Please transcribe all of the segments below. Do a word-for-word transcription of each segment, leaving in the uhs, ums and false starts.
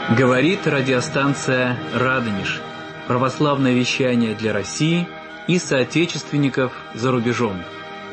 Говорит радиостанция «Радонеж». Православное вещание для России и соотечественников за рубежом.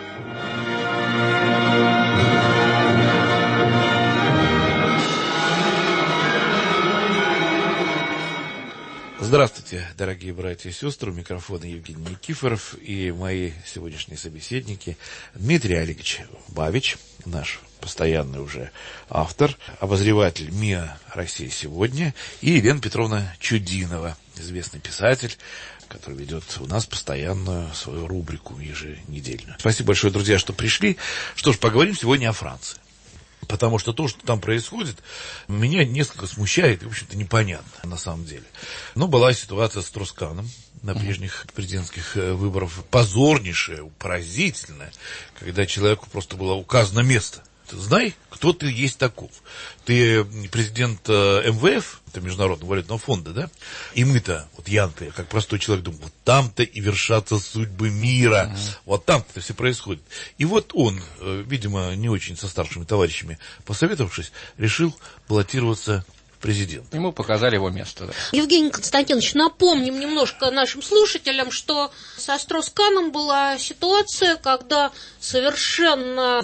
Здравствуйте, дорогие братья и сестры. У микрофона Евгений Никифоров и мои сегодняшние собеседники Дмитрий Олегович Бабич, наш постоянный уже автор, обозреватель МИА «Россия сегодня», и Елена Петровна Чудинова, известный писатель, который ведет у нас постоянную свою рубрику еженедельную. Спасибо большое, друзья, что пришли. Что ж, поговорим сегодня о Франции. Потому что то, что там происходит, меня несколько смущает и, в общем-то, непонятно на самом деле. Но была ситуация с Стросканом на прежних президентских выборах, позорнейшая, поразительная, когда человеку просто было указано место. Ты знай, кто ты есть таков. Ты президент эм вэ эф, это Международного валютного фонда, да? И мы-то, вот я-то, как простой человек, думаю, вот там-то и вершатся судьбы мира. Uh-huh. Вот там-то все происходит. И вот он, видимо, не очень со старшими товарищами посоветовавшись, решил баллотироваться в президент. Ему показали его место, да. Евгений Константинович, напомним немножко нашим слушателям, что со Стросканом была ситуация, когда совершенно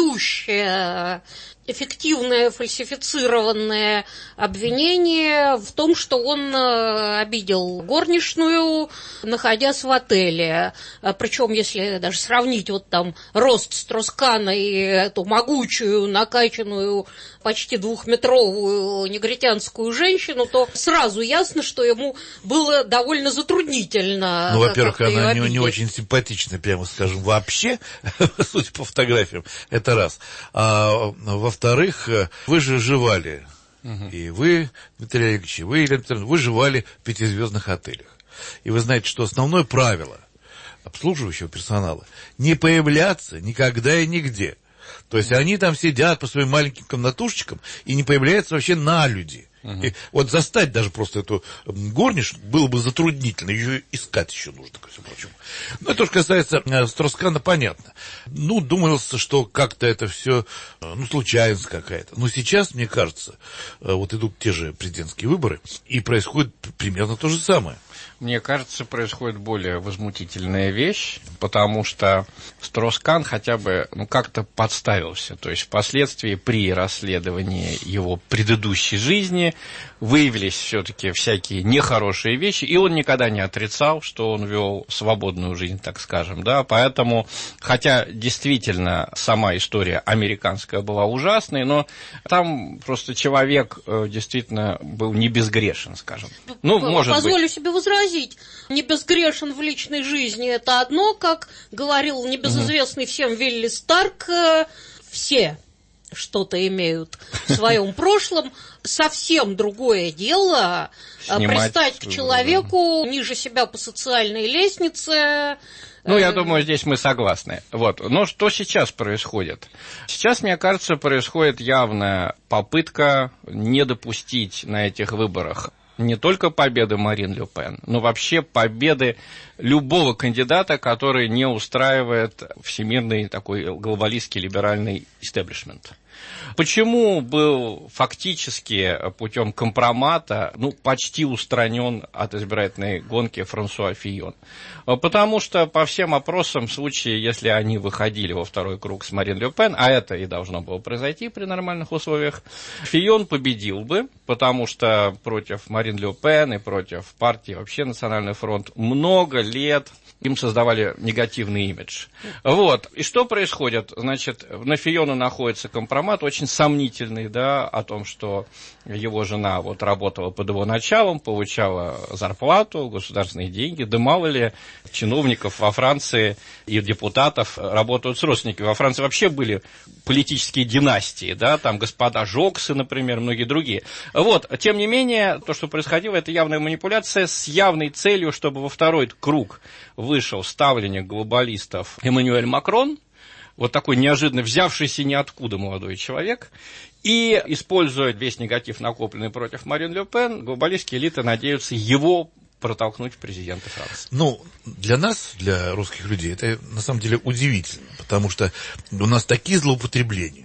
вопиющая, эффективное фальсифицированное обвинение в том, что он обидел горничную, находясь в отеле. Причем, если даже сравнить вот там рост Строскана и эту могучую, накачанную, почти двухметровую негритянскую женщину, то сразу ясно, что ему было довольно затруднительно. Ну, во-первых, она не, не очень симпатична, прямо скажем, вообще, судя по фотографиям, это раз. А во-вторых, вы же жевали, угу. и вы, Дмитрий Олегович, и вы, Елена Петровна, вы жевали в пятизвездных отелях. И вы знаете, что основное правило обслуживающего персонала – не появляться никогда и нигде. То есть они там сидят по своим маленьким комнатушечкам и не появляются вообще на люди. Uh-huh. И вот застать даже просто эту горничную было бы затруднительно, ее искать еще нужно, ко всему прочему. Но это уж касается э, Строскана, понятно. Ну, думалось, что как-то это все, э, ну, случайность какая-то. Но сейчас, мне кажется, э, вот идут те же президентские выборы, и происходит примерно то же самое. Мне кажется, происходит более возмутительная вещь, потому что Строскан хотя бы ну, как-то подставился. То есть впоследствии при расследовании его предыдущей жизни выявились все-таки всякие нехорошие вещи, и он никогда не отрицал, что он вел свободную жизнь, так скажем, да, поэтому, хотя действительно сама история американская была ужасной, но там просто человек действительно был не безгрешен, скажем. Ну, может Позволю быть... себе возразить, не безгрешен в личной жизни, это одно, как говорил небезызвестный всем Вилли Старк, все что-то имеют в своем прошлом. Совсем другое дело Снимать, пристать к человеку ниже себя по социальной лестнице. Ну, я думаю, здесь мы согласны. Вот. Но что сейчас происходит? Сейчас, мне кажется, происходит явная попытка не допустить на этих выборах не только победы Марин Ле Пен, но вообще победы любого кандидата, который не устраивает всемирный такой глобалистский либеральный истеблишмент. Почему был фактически путем компромата ну, почти устранен от избирательной гонки Франсуа Фийон? Потому что по всем опросам, в случае, если они выходили во второй круг с Марин Ле Пен, а это и должно было произойти при нормальных условиях, Фийон победил бы, потому что против Марин Ле Пен и против партии вообще Национальный фронт много лет им создавали негативный имидж. Вот. И что происходит? Значит, на Фийона находится компромат, очень сомнительный, да, о том, что его жена вот работала под его началом, получала зарплату, государственные деньги, да мало ли чиновников во Франции и депутатов работают с родственниками. Во Франции вообще были политические династии, да, там господа Жоксы, например, многие другие. Вот. Тем не менее, то, что происходило, это явная манипуляция с явной целью, чтобы во второй круг вышел ставленник глобалистов Эммануэль Макрон, вот такой неожиданно взявшийся ниоткуда молодой человек, и, используя весь негатив, накопленный против Марин Ле Пен, глобалистские элиты надеются его протолкнуть в президенты Франции. Ну, для нас, для русских людей, это на самом деле удивительно, потому что у нас такие злоупотребления.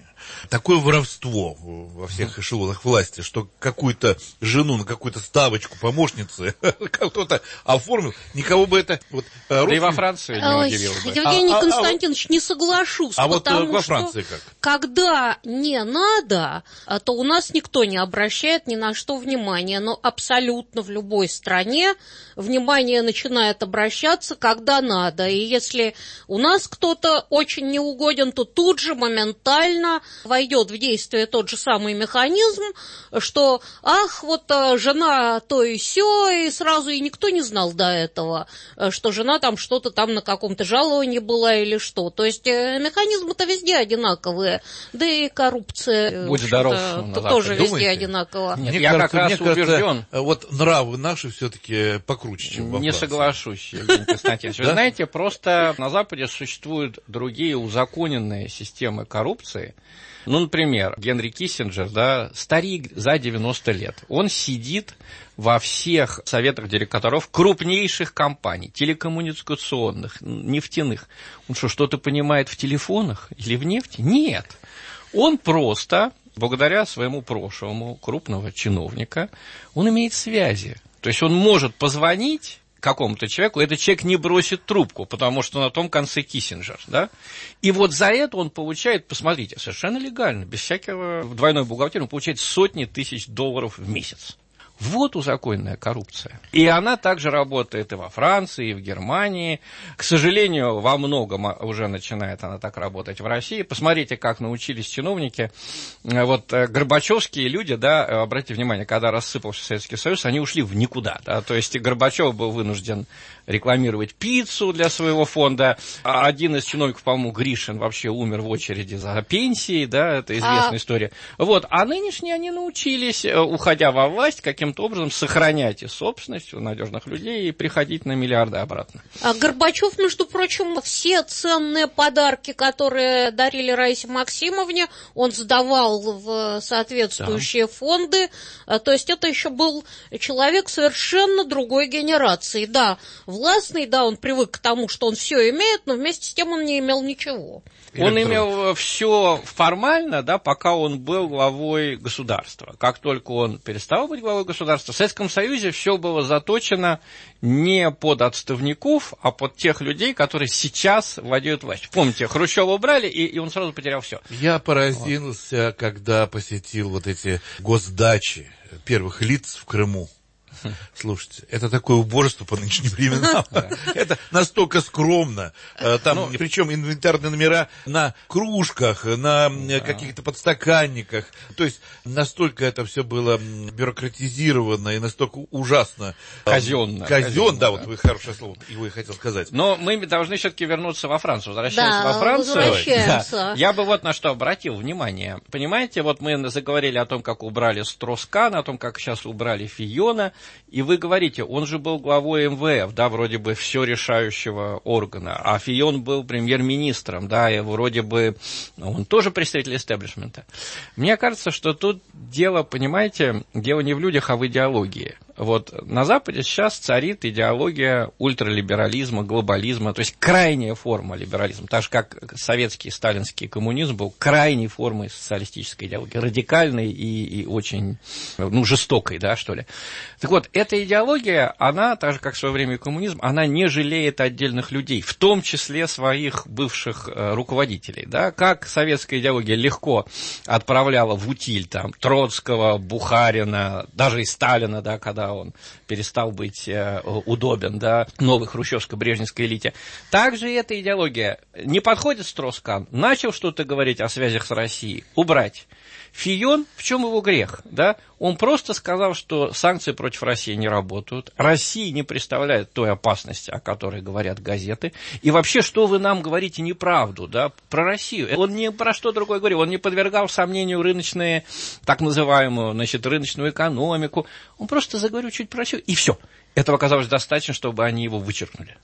такое воровство во всех эшелонах власти, что какую-то жену на какую-то ставочку помощницы кто-то оформил, никого бы это... Вот, да и во Франции не удивило бы. Евгений а, Константинович, а, не соглашусь, а потому вот во Франции что как? Когда не надо, то у нас никто не обращает ни на что внимания, но абсолютно в любой стране внимание начинает обращаться, когда надо, и если у нас кто-то очень неугоден, то тут же моментально войдет в действие тот же самый механизм, что, ах, вот жена то и сё, и сразу и никто не знал до этого, что жена там что-то там на каком-то жаловании была или что. То есть механизмы-то везде одинаковые, да и коррупция Будь здоров, тоже везде думаете? одинакова. Нет, мне я кажется, как раз мне убежден. Кажется, вот нравы наши все-таки покруче, чем во Не Франции. соглашусь, Евгений Константинович. Вы знаете, просто на Западе существуют другие узаконенные системы коррупции. Ну, например, Генри Киссинджер, да, старик за девяносто лет, он сидит во всех советах директоров крупнейших компаний, телекоммуникационных, нефтяных. Он что, что-то понимает в телефонах или в нефти? Нет. Он просто, благодаря своему прошлому крупного чиновника, он имеет связи. То есть он может позвонить какому-то человеку, этот человек не бросит трубку, потому что на том конце Киссинджер, да? И вот за это он получает, посмотрите, совершенно легально, без всякого двойной бухгалтерии, он получает сотни тысяч долларов в месяц. Вот узаконенная коррупция. И она также работает и во Франции, и в Германии. К сожалению, во многом уже начинает она так работать в России. Посмотрите, как научились чиновники. Вот горбачевские люди, да, обратите внимание, когда рассыпался Советский Союз, они ушли в никуда. Да? То есть Горбачев был вынужден рекламировать пиццу для своего фонда. Один из чиновников, по-моему, Гришин, вообще умер в очереди за пенсией, да, это известная а... история. Вот. А нынешние они научились, уходя во власть, каким то образом сохранять и собственность у надежных людей и приходить на миллиарды обратно. А Горбачев, между прочим, все ценные подарки, которые дарили Раисе Максимовне, он сдавал в соответствующие да. фонды. То есть это еще был человек совершенно другой генерации. Да, властный, да, он привык к тому, что он все имеет, но вместе с тем он не имел ничего. Он имел все формально, да, пока он был главой государства. Как только он перестал быть главой государства, в Советском Союзе все было заточено не под отставников, а под тех людей, которые сейчас владеют властью. Помните, Хрущева убрали, и, и он сразу потерял все. Я поразился, вот. Когда посетил вот эти госдачи первых лиц в Крыму. Слушайте, это такое убожество по нынешним временам. Это настолько скромно. Там, причем инвентарные номера на кружках, на каких-то подстаканниках. То есть настолько это все было бюрократизировано и настолько ужасно. Казенно. Казенно, да, вот вы хорошее слово его и хотел сказать. Но мы должны все-таки вернуться во Францию. Возвращаясь во Францию. Возвращаемся. Я бы вот на что обратил внимание. Понимаете, вот мы заговорили о том, как убрали Строс-Кана, о том, как сейчас убрали Фийона. И вы говорите, он же был главой эм вэ эф, да, вроде бы все решающего органа, а Фийон был премьер-министром, да, и вроде бы он тоже представитель истеблишмента. Мне кажется, что тут дело, понимаете, дело не в людях, а в идеологии. Вот на Западе сейчас царит идеология ультралиберализма, глобализма, то есть крайняя форма либерализма, так же как советский сталинский коммунизм был крайней формой социалистической идеологии, радикальной и, и очень, ну, жестокой, да, что ли. Так вот, эта идеология, она, так же как в свое время коммунизм, она не жалеет отдельных людей, в том числе своих бывших э, руководителей, да, как советская идеология легко отправляла в утиль там Троцкого, Бухарина, даже и Сталина, да, когда он перестал быть э, удобен, да, новой хрущевско-брежневской элите. Также эта идеология не подходит Строс-Кан, начал что-то говорить о связях с Россией, убрать. Фийон, в чем его грех, да? Он просто сказал, что санкции против России не работают, Россия не представляет той опасности, о которой говорят газеты, и вообще, что вы нам говорите неправду, да, про Россию. Он не про что другое говорил, он не подвергал сомнению рыночные, так называемую, значит, рыночную экономику, он просто заговорил чуть про Россию, и все. Этого оказалось достаточно, чтобы они его вычеркнули.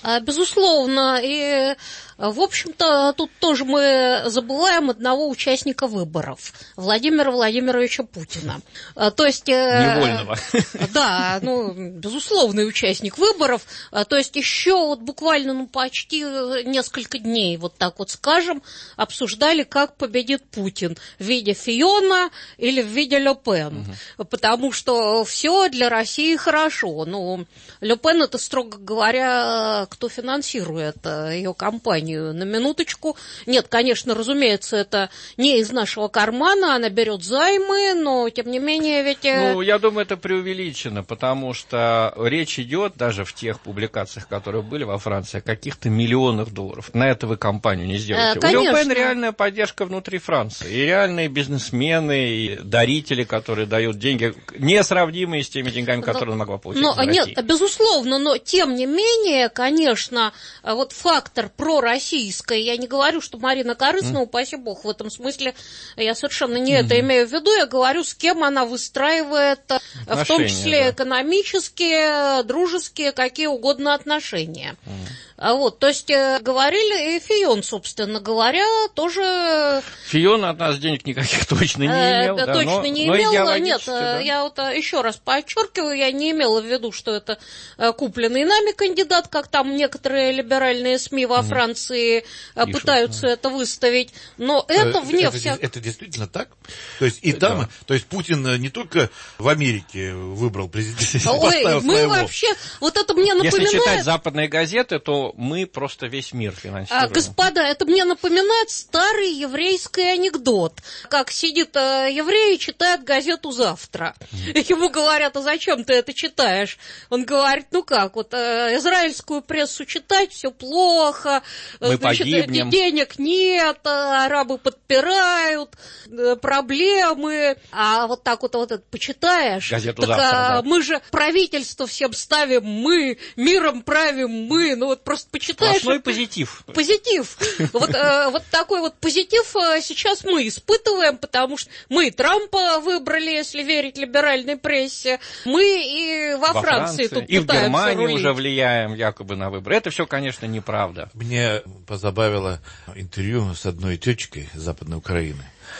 Безусловно, и, в общем-то, тут тоже мы забываем одного участника выборов, Владимира Владимировича Путина. То есть... Невольного. Да, ну, безусловный участник выборов. То есть еще вот буквально, ну, почти несколько дней, вот так вот скажем, обсуждали, как победит Путин, в виде Фиона или в виде Ле Пен. Угу. Потому что все для России хорошо. Ну, Ле Пен, это, строго говоря, кто финансирует ее кампанию, на минуточку. Нет, конечно, разумеется, это не из нашего кармана, она берет займы, но, тем не менее, ведь... Ну, я думаю, это преувеличено, потому что речь идет даже в тех публикациях, которые были во Франции, о каких-то миллионах долларов. На это вы кампанию не сделаете. Конечно. У Ле Пен реальная поддержка внутри Франции. И реальные бизнесмены, и дарители, которые дают деньги, несравнимые с теми деньгами, которые она могла получить но, из России. Нет, безусловно, но, тем не менее, конечно, вот фактор пророссийский, я не говорю, что Марина Корыстина, mm. упаси бог, в этом смысле я совершенно не mm-hmm. это имею в виду, я говорю, с кем она выстраивает, отношения, в том числе да. экономические, дружеские, какие угодно отношения. Mm. Вот, то есть говорили, и Фион, собственно говоря, тоже... Фион от нас денег никаких точно не имел. Э, да, точно но, не но имел, нет, да. я вот еще раз подчеркиваю, я не имела в виду, что это купленный нами кандидат, как там некоторые либеральные СМИ во Франции mm. пытаются Пишут, это выставить, но это вне это, всякого... Это действительно так? То есть и там, да. то есть Путин не только в Америке выбрал президента, Ой, мы своего. Вообще, вот это мне напоминает... Если читать западные газеты, то мы просто весь мир финансируем. А, господа, это мне напоминает старый еврейский анекдот. Как сидит э, еврей и читает газету «Завтра». Mm-hmm. Ему говорят, а зачем ты это читаешь? Он говорит, ну как, вот э, израильскую прессу читать, все плохо, мы значит, погибнем. Денег нет, арабы подпирают, э, проблемы. А вот так вот, вот это почитаешь, газету так, «Завтра», а, да. мы же правительство всем ставим мы, миром правим мы, ну вот просто почитаешь. Сплошной позитив. Позитив. Вот, э, вот такой вот позитив э, сейчас мы испытываем, потому что мы Трампа выбрали, если верить либеральной прессе, мы и во, во Франции, Франции тут и в Германии рулить. уже влияем якобы на выборы. Это все, конечно, неправда. Мне позабавило интервью с одной тетечкой из Западной Украины.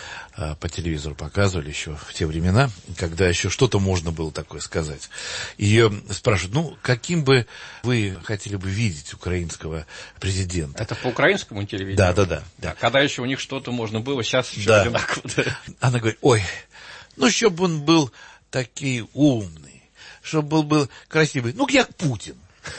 По телевизору показывали еще в те времена, когда еще что-то можно было такое сказать. Ее спрашивают, ну, каким бы вы хотели бы видеть украинского президента? Это по украинскому телевидению? Да, да, да. да. Когда еще у них что-то можно было, сейчас все да. одинаково. Она говорит, ой, ну, чтобы он был такой умный, чтобы был, был красивый, ну, как Путин.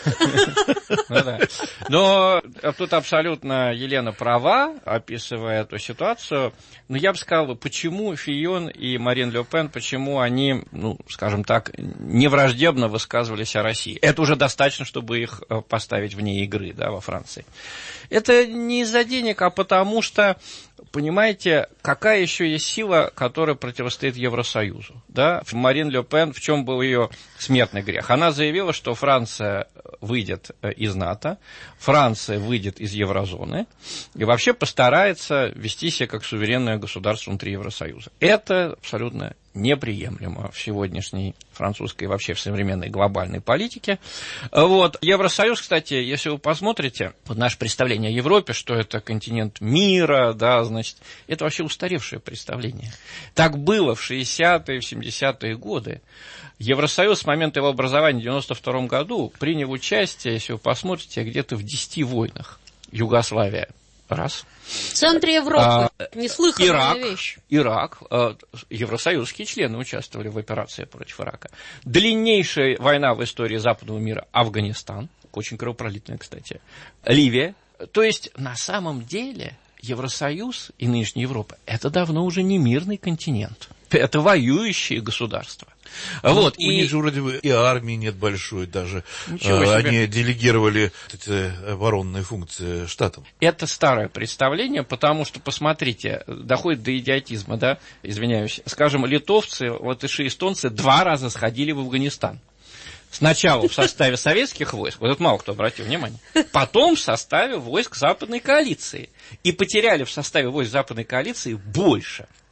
Ну, да. Но тут абсолютно Елена права, описывая эту ситуацию. Но я бы сказал, почему Фион и Марин Ле Пен, почему они, ну, скажем так, не враждебно высказывались о России. Это уже достаточно, чтобы их поставить вне игры, да, во Франции. Это не из-за денег, а потому что, понимаете, какая еще есть сила, которая противостоит Евросоюзу, да? Марин Ле Пен, в чем был ее смертный грех? Она заявила, что Франция выйдет из НАТО, Франция выйдет из еврозоны и вообще постарается вести себя как суверенное государство внутри Евросоюза. Это абсолютно неприемлемо в сегодняшней французской и вообще в современной глобальной политике. Вот. Евросоюз, кстати, если вы посмотрите, вот наше представление о Европе, что это континент мира, да, значит, это вообще устаревшее представление. Так было в шестидесятые, в семидесятые годы. Евросоюз с момента его образования в девяносто втором году принял участие, если вы посмотрите, где-то в десяти войнах. Югославия. Раз. В центре Европы. А, неслыханная Ирак, вещь. Ирак. А, евросоюзские члены участвовали в операции против Ирака. Длиннейшая война в истории западного мира. Афганистан. Очень кровопролитная, кстати. Ливия. То есть, на самом деле, Евросоюз и нынешняя Европа – это давно уже не мирный континент. Это воюющие государства. Ну, вот, у и... них же вроде бы и армии нет большой даже. Ничего себе. Они делегировали эти оборонные функции штатам. Это старое представление, потому что, посмотрите, доходит до идиотизма, да, извиняюсь. Скажем, литовцы, латыши и эстонцы два раза сходили в Афганистан. Сначала в составе советских войск, вот это мало кто обратил внимание, потом в составе войск Западной коалиции. И потеряли в составе войск Западной коалиции больше.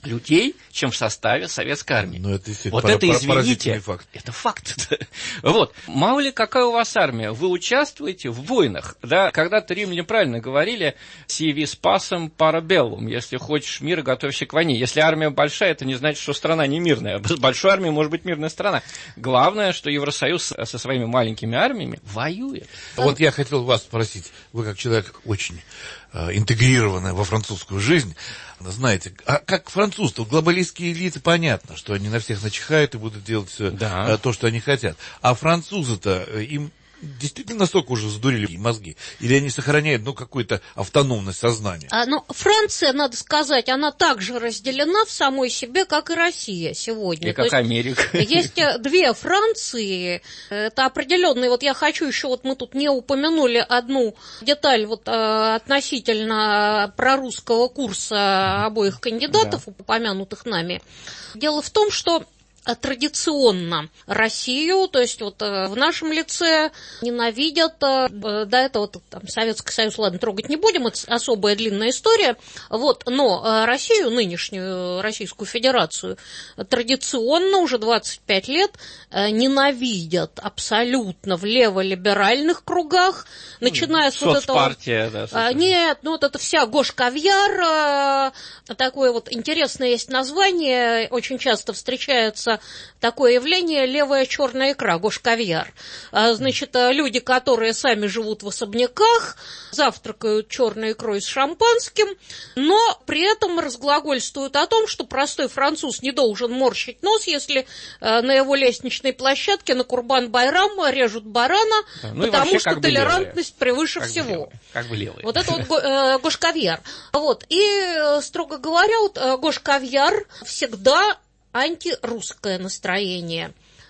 людей, чем в составе советской армии. Ну, это вот пара- это, извините, факт. это факт. Вот. Мало ли, какая у вас армия, вы участвуете в войнах. Да? Когда-то римляне правильно говорили «si vis pacem para bellum», если хочешь мира, готовься к войне. Если армия большая, это не значит, что страна не мирная. С большой армией может быть мирная страна. Главное, что Евросоюз со своими маленькими армиями воюет. Вот я хотел вас спросить, вы как человек очень э, интегрированный во французскую жизнь, знаете, а как француз-то, глобалистские элиты, понятно, что они на всех начихают и будут делать все Да. э, то, что они хотят. А французы-то, э, им действительно настолько уже сдурили мозги? Или они сохраняют, ну, какую-то автономность сознания? А, ну, Франция, надо сказать, она также разделена в самой себе, как и Россия сегодня. И как То есть Америка. Есть две Франции, это определенные. Вот я хочу еще, вот мы тут не упомянули одну деталь вот относительно прорусского курса обоих кандидатов, да, упомянутых нами. Дело в том, что традиционно Россию, то есть вот в нашем лице ненавидят, до этого там, Советский Союз, ладно, трогать не будем, это особая длинная история, вот, но Россию, нынешнюю Российскую Федерацию, традиционно уже двадцать пять лет ненавидят абсолютно в леволиберальных кругах, начиная с вот этого... Соцпартия, да. А, нет, ну вот это вся Гош-Кавьяр, такое вот интересное есть название, очень часто встречается такое явление левая черная икра, Гош-Кавьяр. А, значит, люди, которые сами живут в особняках, завтракают черной икрой с шампанским, но при этом разглагольствуют о том, что простой француз не должен морщить нос, если а, на его лестничной площадке на Курбан-Байрам режут барана, да, ну потому вообще, что толерантность левые. Превыше как всего. Бы левые. Как бы левые. Вот это вот э, Гош-Кавьяр. Вот. И, строго говоря, вот, Гош-Кавьяр всегда антирусское настроение,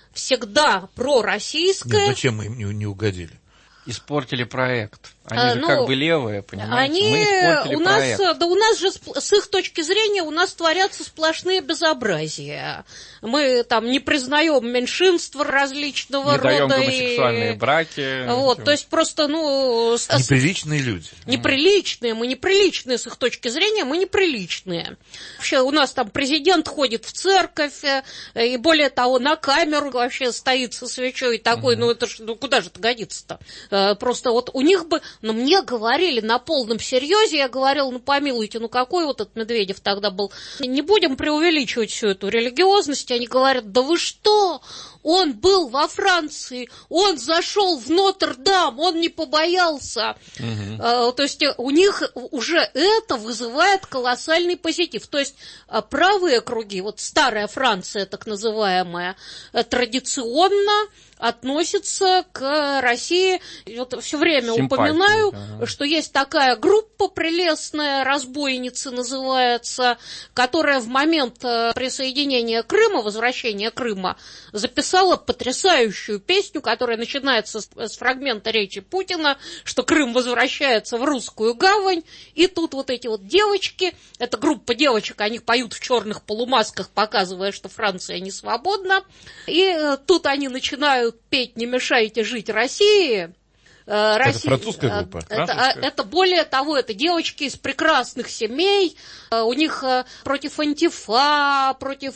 всегда пророссийское. Нет, зачем мы им не, не угодили? Испортили проект. Они а, же ну, как бы левые, понимаете? Они, мы испортили у нас, проект. Да у нас же, с их точки зрения, у нас творятся сплошные безобразия. Мы там не признаем меньшинства различного не рода. Не даем гомосексуальные и... браки. Вот, то есть просто, ну... Неприличные люди. Неприличные, мы неприличные с их точки зрения, мы неприличные. Вообще у нас там президент ходит в церковь, и более того, на камеру вообще стоит со свечой такой, mm-hmm. ну это ж, ну куда же это годится-то? Просто вот у них бы... Но мне говорили на полном серьезе, я говорила, ну помилуйте, ну какой вот этот Медведев тогда был. Не будем преувеличивать всю эту религиозность. Они говорят, да вы что? Он был во Франции, он зашел в Нотр-Дам, он не побоялся. Угу. А, то есть у них уже это вызывает колоссальный позитив. То есть правые круги, вот старая Франция так называемая, традиционно относится к России. Вот все время Симпатия, упоминаю, да. что есть такая группа прелестная, разбойницы называется, которая в момент присоединения Крыма, возвращения Крыма, записала потрясающую песню, которая начинается с, с фрагмента речи Путина, что Крым возвращается в русскую гавань, и тут вот эти вот девочки, это группа девочек, они поют в черных полумасках, показывая, что Франция не свободна, и тут они начинают петь «Не мешайте жить России». Россия, это французская группа? Это, французская. Это более того, это девочки из прекрасных семей, у них против антифа, против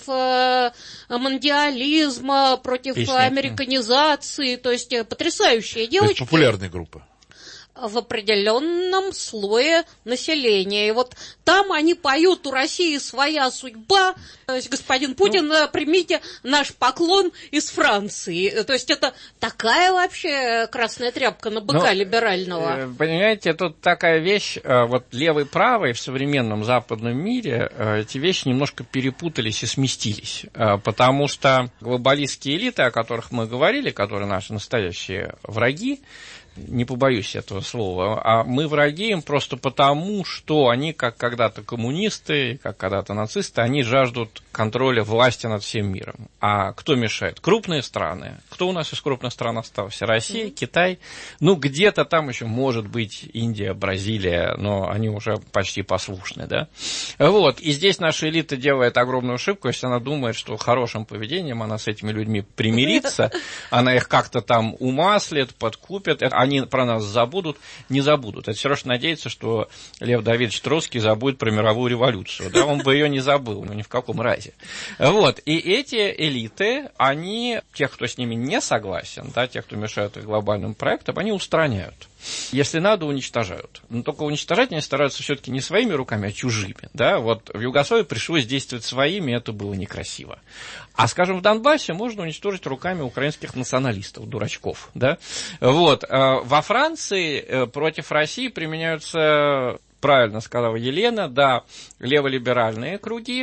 мондиализма, против Песни. американизации, то есть потрясающие девочки. То есть популярная группа. В определенном слое населения. И вот там они поют «У России своя судьба». То есть, господин Путин, ну, примите наш поклон из Франции. То есть это такая вообще красная тряпка на быка ну, либерального. Понимаете, тут такая вещь, вот левый и правый в современном западном мире, эти вещи немножко перепутались и сместились. Потому что глобалистские элиты, о которых мы говорили, которые наши настоящие враги, не побоюсь этого слова, а мы враги им просто потому, что они, как когда-то коммунисты, как когда-то нацисты, они жаждут контроля власти над всем миром. А кто мешает? Крупные страны. кто у нас из крупных стран остался? Россия, mm-hmm. Китай. Ну, где-то там еще может быть Индия, Бразилия, но они уже почти послушны, да. Вот. И здесь наша элита делает огромную ошибку, если она думает, что хорошим поведением она с этими людьми примирится, она их как-то там умаслит, подкупит, они про нас забудут. Не забудут. Это все равно надеяться, что Лев Давидович Троцкий забудет про мировую революцию. Да, он бы ее не забыл, ну ни в каком разе. Вот. И эти элиты, они, тех, кто с ними не согласен, да, тех, кто мешает их глобальным проектам, они устраняют. Если надо, уничтожают. Но только уничтожать они стараются все-таки не своими руками, а чужими. Да? Вот в Югославии пришлось действовать своими, это было некрасиво. А, скажем, в Донбассе можно уничтожить руками украинских националистов, дурачков. Да? Вот. Во Франции против России применяются, правильно сказала Елена, да, леволиберальные круги.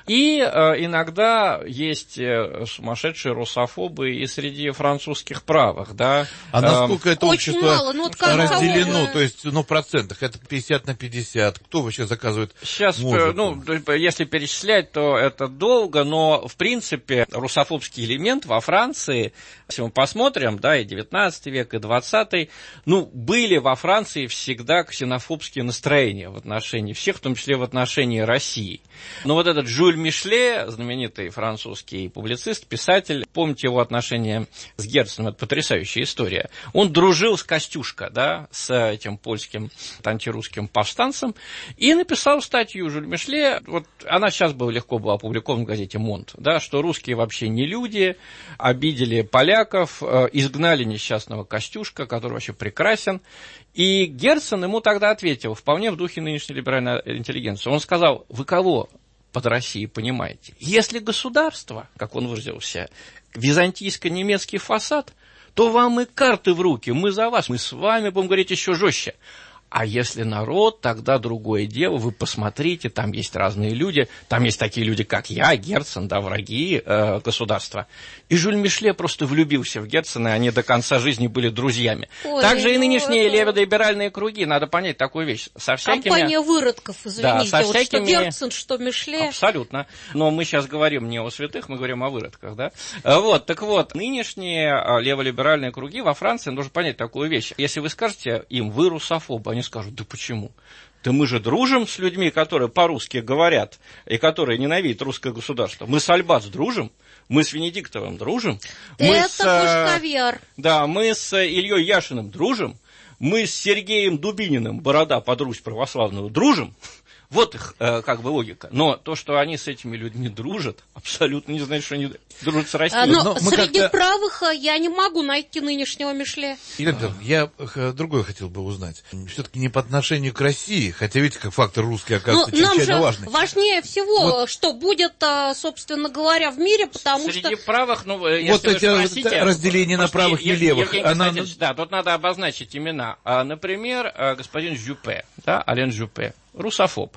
И э, иногда есть э, сумасшедшие русофобы и среди французских правых, да. А насколько э, это общество мало, ну, вот разделено, кого... то есть, ну, в процентах, это пятьдесят на пятьдесят, кто вообще заказывает Сейчас, музыку? ну, если перечислять, то это долго, но, в принципе, русофобский элемент во Франции, если мы посмотрим, да, и девятнадцатый век, и двадцатый, ну, были во Франции всегда ксенофобские настроения в отношении всех, в том числе в отношении России. Но вот этот Жюль Мишле, знаменитый французский публицист, писатель, помните его отношения с Герценом, это потрясающая история. Он дружил с Костюшко, да, с этим польским антирусским повстанцем, и написал статью Жюль Мишле, вот она сейчас бы легко была опубликована в газете «Монт», да, что русские вообще не люди, обидели поляков, изгнали несчастного Костюшко, который вообще прекрасен. И Герцен ему тогда ответил, вполне в духе нынешней либеральной интеллигенции. Он сказал: вы кого под Россией понимаете? Если государство, как он выразился, византийско-немецкий фасад, то вам и карты в руки, мы за вас, мы с вами будем говорить еще жестче. А если народ, тогда другое дело, вы посмотрите, там есть разные люди, там есть такие люди, как я, Герцен, да, враги э, государства. И Жюль Мишле просто влюбился в Герцена, и они до конца жизни были друзьями. Ой, Также ну и нынешние это... леволиберальные круги, надо понять такую вещь. Со всякими... Компания выродков, извините, да, со вот всякими... что Герцен, что Мишле. Абсолютно. Но мы сейчас говорим не о святых, мы говорим о выродках, да. Вот, так вот, нынешние леволиберальные круги во Франции, нужно понять такую вещь. Если вы скажете им, вы русофобы, они скажут: да почему? Да мы же дружим с людьми, которые по-русски говорят и которые ненавидят русское государство. Мы с Альбац дружим, мы с Венедиктовым дружим. Мы Это с, пушковер. Да, мы с Ильей Яшиным дружим, мы с Сергеем Дубининым, борода под Русь православную, дружим. Вот их, э, как бы, логика. Но то, что они с этими людьми дружат, абсолютно не значит, что они дружат с Россией. Но, Но среди правых я не могу найти нынешнего Мишле. Елена, я другое хотел бы узнать. Все-таки не по отношению к России, хотя видите, как фактор русский оказывается Но чрезвычайно нам же важный. важнее всего, вот. Что будет, собственно говоря, в мире, потому среди что... Среди правых, ну, если вот вы эти спросите... разделения на правых и левых. Евгений Она... Да, тут надо обозначить имена. Например, господин Жюпе, да, Ален Жюпе, русофоб.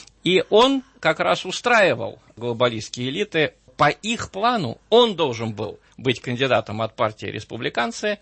И он как раз устраивал глобалистские элиты. По их плану он должен был быть кандидатом от партии республиканцы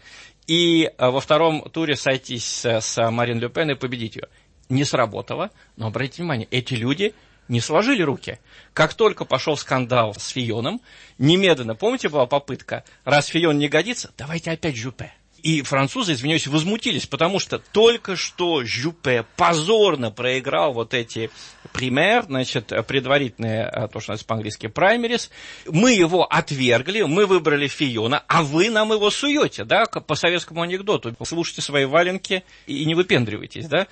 и во втором туре сойтись с Марин Ле Пен и победить ее. Не сработало, но обратите внимание, эти люди не сложили руки. Как только пошел скандал с Фийоном, немедленно, помните, была попытка, раз Фийон не годится, давайте опять Жюпе. И французы, извиняюсь, возмутились, потому что только что Жюпе позорно проиграл вот эти пример, значит, предварительные, то, что называется по-английски праймерис. Мы его отвергли, мы выбрали Фийона, а вы нам его суете, да, по советскому анекдоту. Слушайте свои валенки и не выпендривайтесь, да.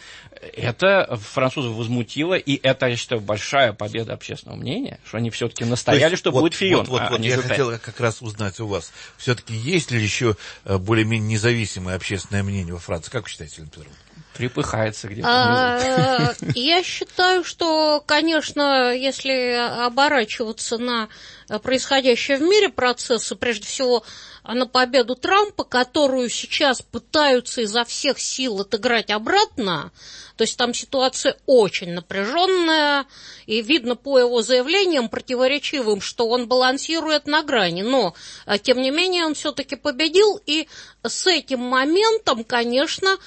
Это французов возмутило, и это, я считаю, большая победа общественного мнения, что они все-таки настояли, есть, что вот, будет Фийон, вот, вот, а вот, не я Жюпе. хотел как раз узнать у вас, все-таки есть ли еще более-менее независимое общественное мнение во Франции? Как вы считаете, Елена Петровна? Трепыхается где-то. А, я считаю, что, конечно, если оборачиваться на происходящие в мире процессы, прежде всего на победу Трампа, которую сейчас пытаются изо всех сил отыграть обратно, то есть там ситуация очень напряженная, и видно по его заявлениям противоречивым, что он балансирует на грани, но, тем не менее, он все-таки победил, и с этим моментом, конечно,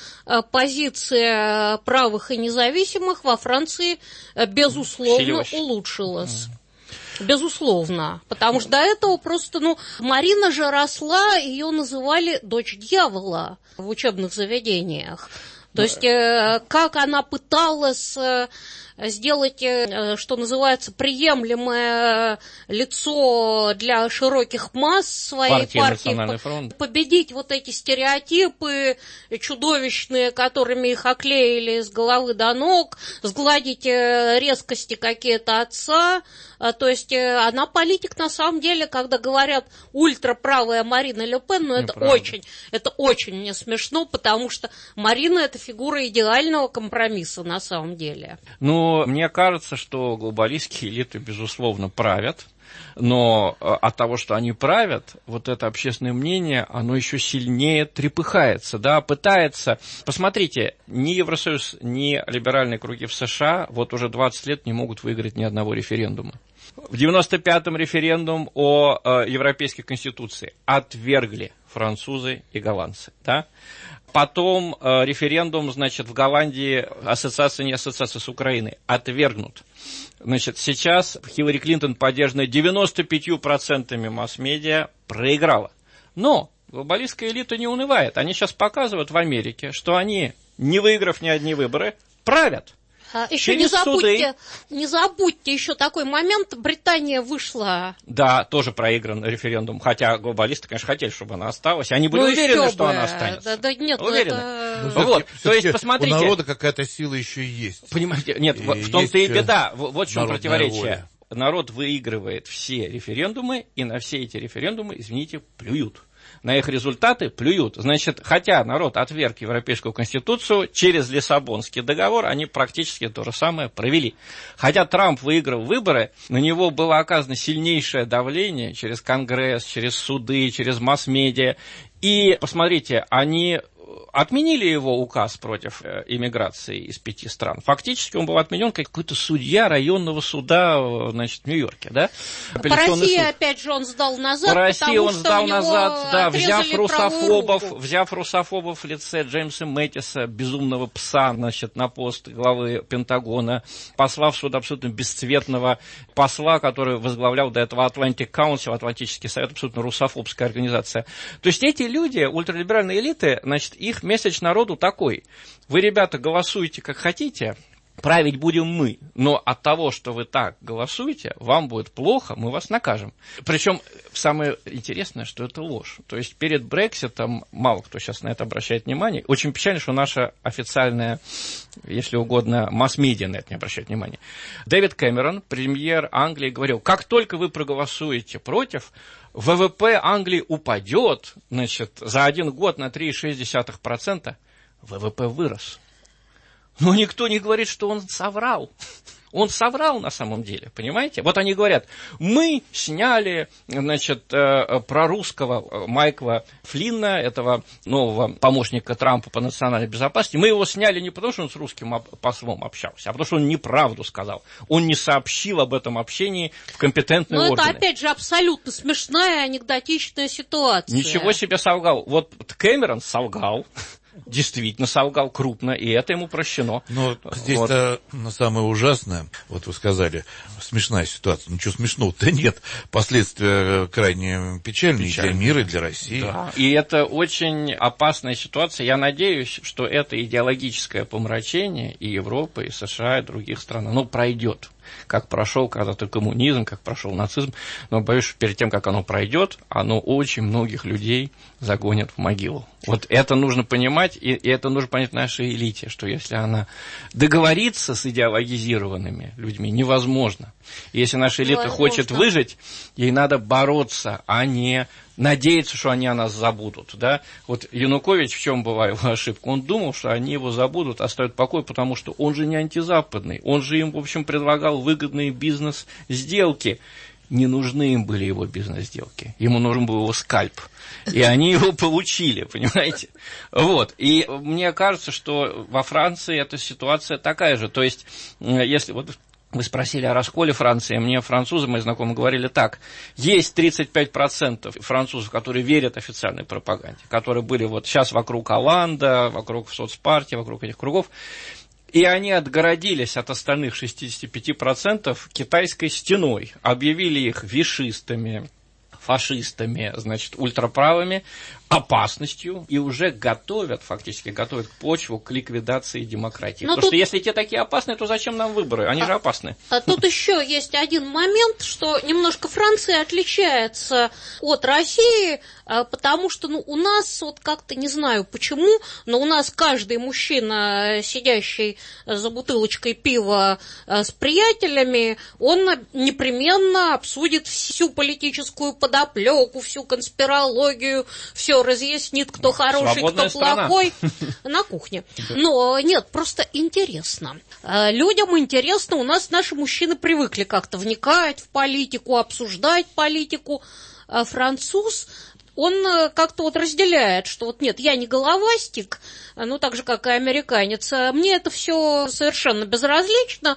позиция правых и независимых во Франции, безусловно, улучшилась. Безусловно. Потому что до этого просто, ну, Марина же росла, ее называли «дочь дьявола» в учебных заведениях. То есть, э, как она пыталась э, сделать, э, что называется, приемлемое лицо для широких масс своей партии, партии, по- победить вот эти стереотипы чудовищные, которыми их оклеили с головы до ног, сгладить э, резкости какие-то отца. Э, то есть, э, она политик на самом деле, когда говорят ультраправая Марина Ле Пен, ну, это очень, это очень мне смешно, потому что Марина — это фигура идеального компромисса на самом деле. Ну, мне кажется, что глобалистские элиты, безусловно, правят, но от того, что они правят, вот это общественное мнение, оно еще сильнее трепыхается, да, пытается... Посмотрите, ни Евросоюз, ни либеральные круги в США вот уже двадцать лет не могут выиграть ни одного референдума. В девяносто пятом референдум о э, Европейской Конституции отвергли французы и голландцы, да. Потом э, референдум, значит, в Голландии, ассоциация, не ассоциация с Украиной, отвергнут. Значит, сейчас Хиллари Клинтон, поддержанная девяносто пятью процентами масс-медиа, проиграла. Но глобалистская элита не унывает. Они сейчас показывают в Америке, что они, не выиграв ни одни выборы, правят. А, еще не забудьте, не забудьте еще такой момент, Британия вышла. Да, тоже проигран референдум, хотя глобалисты, конечно, хотели, чтобы она осталась, они были ну, уверены, что она останется. Да, да, нет, уверены. Это... Ну, вот, то есть, посмотрите. У народа какая-то сила еще есть. Понимаете, нет, и в том-то и беда, вот в чем противоречие. Воля. Народ выигрывает все референдумы, и на все эти референдумы, извините, плюют. На их результаты плюют. Значит, хотя народ отверг Европейскую Конституцию, через Лиссабонский договор они практически то же самое провели. Хотя Трамп выиграл выборы, на него было оказано сильнейшее давление через Конгресс, через суды, через масс-медиа. И, посмотрите, они... отменили его указ против э, иммиграции из пяти стран. Фактически он был отменен как какой-то судья районного суда, значит, в Нью-Йорке, да? По России, суд. Опять же, он сдал назад, По России он сдал назад, да, взяв русофобов, руку. взяв русофобов в лице Джеймса Мэттиса, безумного пса, значит, на пост главы Пентагона, послав сюда абсолютно бесцветного посла, который возглавлял до этого Atlantic Council, Атлантический совет, абсолютно русофобская организация. То есть эти люди, ультралиберальные элиты, значит, их месседж народу такой: вы, ребята, голосуйте как хотите, править будем мы, но от того, что вы так голосуете, вам будет плохо, мы вас накажем. Причем самое интересное, что это ложь. То есть перед Брекситом, мало кто сейчас на это обращает внимание, очень печально, что наша официальная, если угодно, масс-медиа на это не обращает внимания. Дэвид Кэмерон, премьер Англии, говорил: как только вы проголосуете против, ВВП Англии упадет, значит, за один год на три целых шесть десятых процента. ВВП вырос. Но никто не говорит, что он соврал. Он соврал на самом деле, понимаете? Вот они говорят: мы сняли, значит, прорусского Майкла Флинна, этого нового помощника Трампа по национальной безопасности. Мы его сняли не потому, что он с русским послом общался, а потому, что он неправду сказал. Он не сообщил об этом общении в компетентные органы. Но это, опять же, абсолютно смешная, анекдотичная ситуация. Ничего себе солгал. Вот Кэмерон солгал. Действительно солгал крупно, и это ему прощено. Но здесь-то вот. Самое ужасное, вот вы сказали, смешная ситуация. Ничего смешного-то нет. Последствия крайне печальные, печальные для мира и для России. Да. И это очень опасная ситуация. Я надеюсь, что это идеологическое помрачение и Европы, и США, и других стран, оно пройдет. Как прошел когда-то коммунизм, как прошел нацизм. Но боюсь, что перед тем, как оно пройдет, оно очень многих людей загонит в могилу. Вот это нужно понимать, и, и это нужно понять нашей элите, что если она договорится с идеологизированными людьми, невозможно. И если наша элита невозможно. Хочет выжить, ей надо бороться, а не надеяться, что они о нас забудут. Да? Вот Янукович, в чем была его ошибка? Он думал, что они его забудут, оставят в покое, потому что он же не антизападный, он же им, в общем, предлагал выгодные бизнес-сделки. Не нужны им были его бизнес-сделки, ему нужен был его скальп. И они его получили, понимаете? Вот. И мне кажется, что во Франции эта ситуация такая же. То есть, если вот вы спросили о расколе Франции, мне французы, мои знакомые, говорили так: есть тридцать пять процентов французов, которые верят официальной пропаганде, которые были вот сейчас вокруг Олланда, вокруг соцпартии, вокруг этих кругов. И они отгородились от остальных шестидесяти пяти процентов китайской стеной, объявили их вишистами, фашистами, значит, ультраправыми, опасностью, и уже готовят, фактически готовят почву к ликвидации демократии. Но Потому тут... что если те такие опасные, то зачем нам выборы? Они а, же опасны. А тут еще есть один момент, что немножко Франция отличается от России, потому что ну, у нас, вот как-то не знаю почему, но у нас каждый мужчина, сидящий за бутылочкой пива с приятелями, он непременно обсудит всю политическую подоплеку, всю конспирологию, все разъяснит, кто хороший, Свободная кто страна. Плохой на кухне. Но нет, просто интересно. Людям интересно, у нас наши мужчины привыкли как-то вникать в политику, обсуждать политику. А француз, он как-то вот разделяет, что вот нет, я не головастик, ну так же, как и американец, мне это все совершенно безразлично,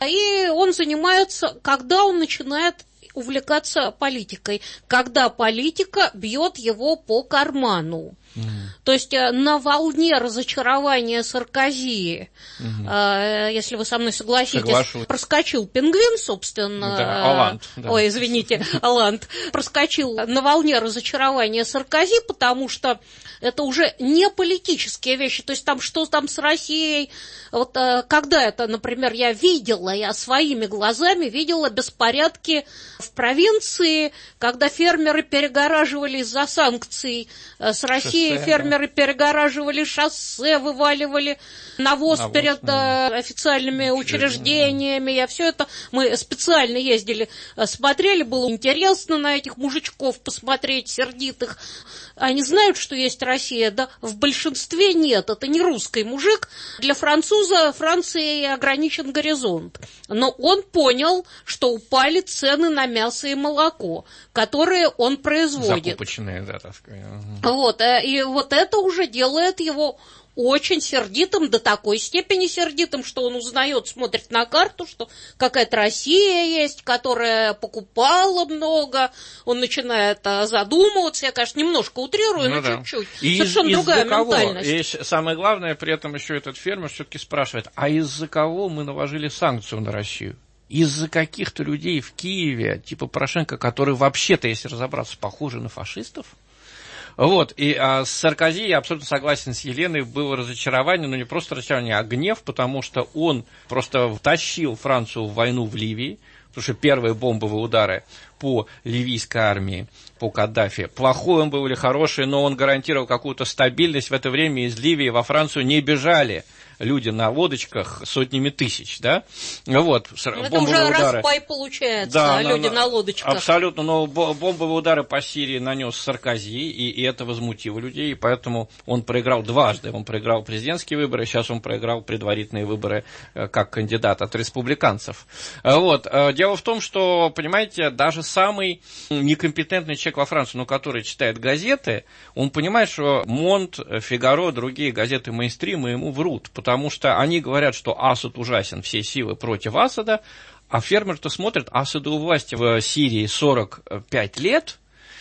и он занимается, когда он начинает увлекаться политикой, когда политика бьет его по карману. Mm. То есть на волне разочарования Саркози, mm-hmm. э, если вы со мной согласитесь, Соглашусь. проскочил пингвин, собственно. Да, Оланд. Да. Ой, извините, Оланд. Проскочил на волне разочарования Саркози, потому что это уже не политические вещи. То есть там что там с Россией. Вот э, когда это, например, я видела, я своими глазами видела беспорядки в провинции, когда фермеры перегораживали из-за санкций э, с Россией, шоссе, фермеры да. перегораживали шоссе, вываливали навоз, навоз перед да. официальными учреждениями. Я все это, мы специально ездили, смотрели, было интересно на этих мужичков посмотреть, сердитых. Они знают, что есть Россия, да? В большинстве нет, это не русский мужик. Для француза Франции ограничен горизонт. Но он понял, что упали цены на мясо и молоко, которые он производит. Закупочные, да, так сказать. Вот, и вот это уже делает его очень сердитым, до такой степени сердитым, что он узнает, смотрит на карту, что какая-то Россия есть, которая покупала много, он начинает задумываться, я, конечно, немножко утрирую, ну, но да. чуть-чуть, и совершенно из, другая из-за ментальность. И самое главное, при этом еще этот фермер все-таки спрашивает, а из-за кого мы наложили санкцию на Россию? Из-за каких-то людей в Киеве, типа Порошенко, которые вообще-то, если разобраться, похожи на фашистов? Вот, и а, с Саркози, я абсолютно согласен с Еленой, было разочарование, но не просто разочарование, а гнев, потому что он просто втащил Францию в войну в Ливии, потому что первые бомбовые удары по ливийской армии, по Каддафи, плохой он был или хороший, но он гарантировал какую-то стабильность. В это время из Ливии во Францию не бежали люди на лодочках сотнями тысяч, да, вот, это бомбовые уже удары. Распай получается, да, люди на, на лодочках. Абсолютно, но бомбовые удары по Сирии нанес Саркози, и, и это возмутило людей, и поэтому он проиграл дважды, он проиграл президентские выборы, сейчас он проиграл предварительные выборы как кандидат от республиканцев. Вот, дело в том, что, понимаете, даже самый некомпетентный человек во Франции, но который читает газеты, он понимает, что Монт, Фигаро, другие газеты мейнстрима ему врут, потому что они говорят, что Асад ужасен, все силы против Асада, а фермер-то смотрит, Асаду у власти в Сирии сорок пять лет,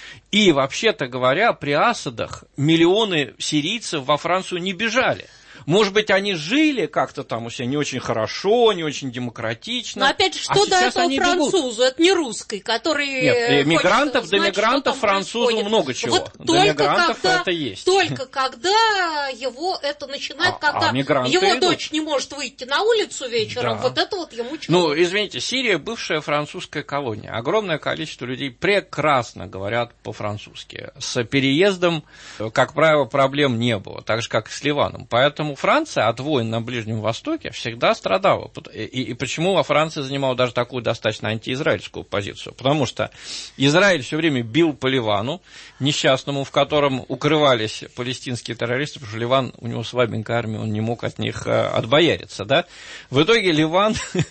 и, вообще-то говоря, при Асадах миллионы сирийцев во Францию не бежали. Может быть, они жили как-то там у себя не очень хорошо, не очень демократично. Но опять же, что а до этого французу? Это не русский, который... Нет, мигрантов, до мигрантов французу много чего. Вот до мигрантов когда, это есть. Только когда его это начинает, а, когда а его идут. Дочь не может выйти на улицу вечером, да. Вот это вот ему чего. Ну, извините, Сирия бывшая французская колония. Огромное количество людей прекрасно говорят по-французски. С переездом, как правило, проблем не было, так же, как и с Ливаном. Поэтому Франция от войн на Ближнем Востоке всегда страдала. И, и, и почему во Франции занимала даже такую достаточно антиизраильскую позицию? Потому что Израиль все время бил по Ливану, несчастному, в котором укрывались палестинские террористы, потому что Ливан, у него слабенькая армия, он не мог от них отбояриться. Да? В итоге Ливан